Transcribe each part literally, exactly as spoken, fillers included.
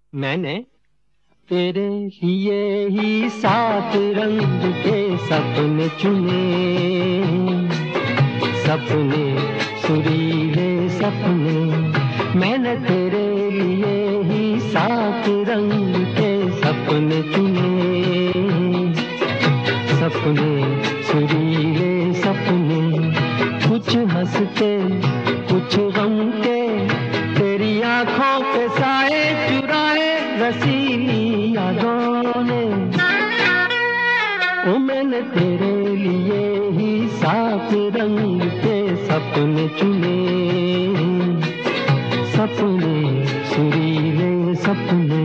मैंने तेरे लिए ही सात रंग के सपने चुने, सपने सुरीले सपने। मैंने तेरे लिए ही सात रंग के सपने चुने, सपने सुरीले सपने। कुछ हंसते कुछ गम के, तेरी आंखों के साए चुराए रसीली यादों ने। ओ मैंने तेरे लिए ही सात रंग के सपने चुने, सपने सुरीले सपने।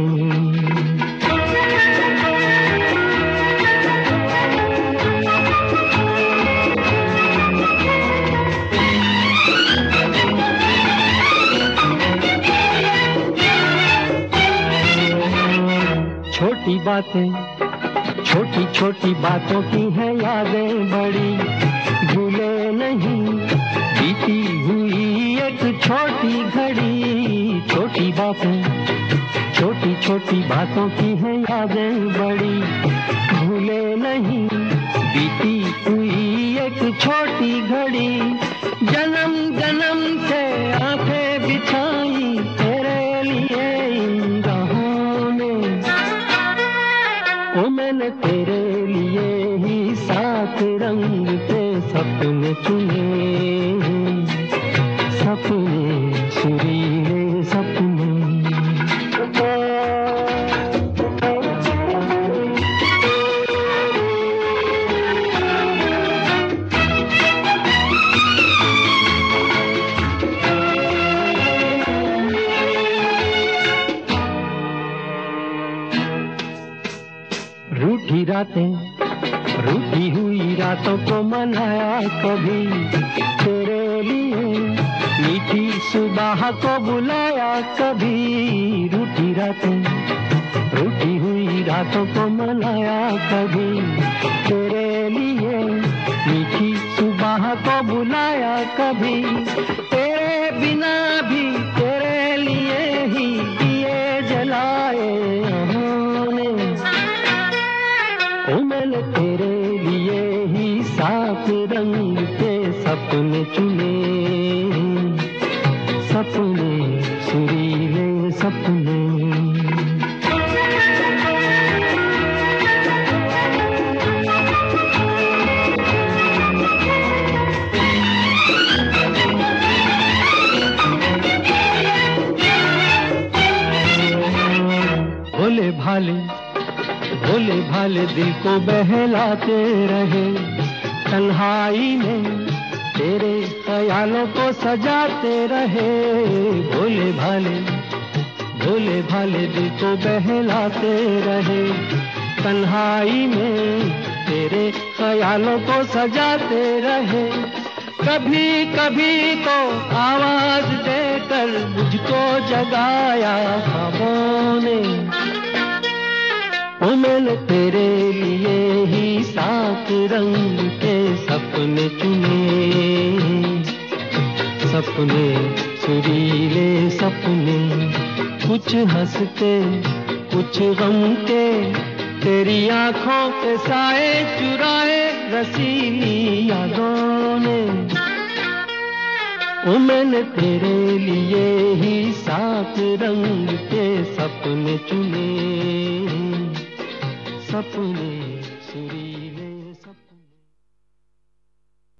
छोटी बातें छोटी छोटी बातों की है यादें बड़ी, भूले नहीं बीती हुई एक छोटी घड़ी। छोटी बातें छोटी छोटी बातों की है यादें बड़ी, भूले नहीं बीती हुई एक छोटी घड़ी। जन्म जन्म से आंखें बिछाई तेरे लिए इन राहों में। ओ मैंने तेरे लिए ही सात रंग के सपने चुने, सपने सुरीले सपने। रूठी रातें रूठी हुई रातों को मनाया कभी तेरे लिए, मीठी सुबह को बुलाया कभी। रूठी रातें रूठी हुई रातों को मनाया कभी तेरे लिए, मीठी सुबह को बुलाया कभी। तेरे बिना भी तेरे लिए ही दिए जलाए हमने। ओ मैंने तेरे लिए ही सात रंग के सपने चुने, सपने सुरीले सपने। भोले भाले भोले भाले दिल को बहलाते रहे, तन्हाई में तेरे ख्यालों को सजाते रहे। भोले भाले भोले भाले दिल को बहलाते रहे, तन्हाई में तेरे ख्यालों को सजाते रहे। कभी कभी तो आवाज देकर मुझको जगाया ख्वाबों ने। ओ मैंने तेरे लिए ही सात रंग के सपने चुने, सपने सुरीले सपने। कुछ हंसते कुछ गम के, तेरी आंखों के साए चुराए रसीली यादों ने। ओ मैंने तेरे लिए ही सात रंग के सपने चुने, सपने सुरीले सपने।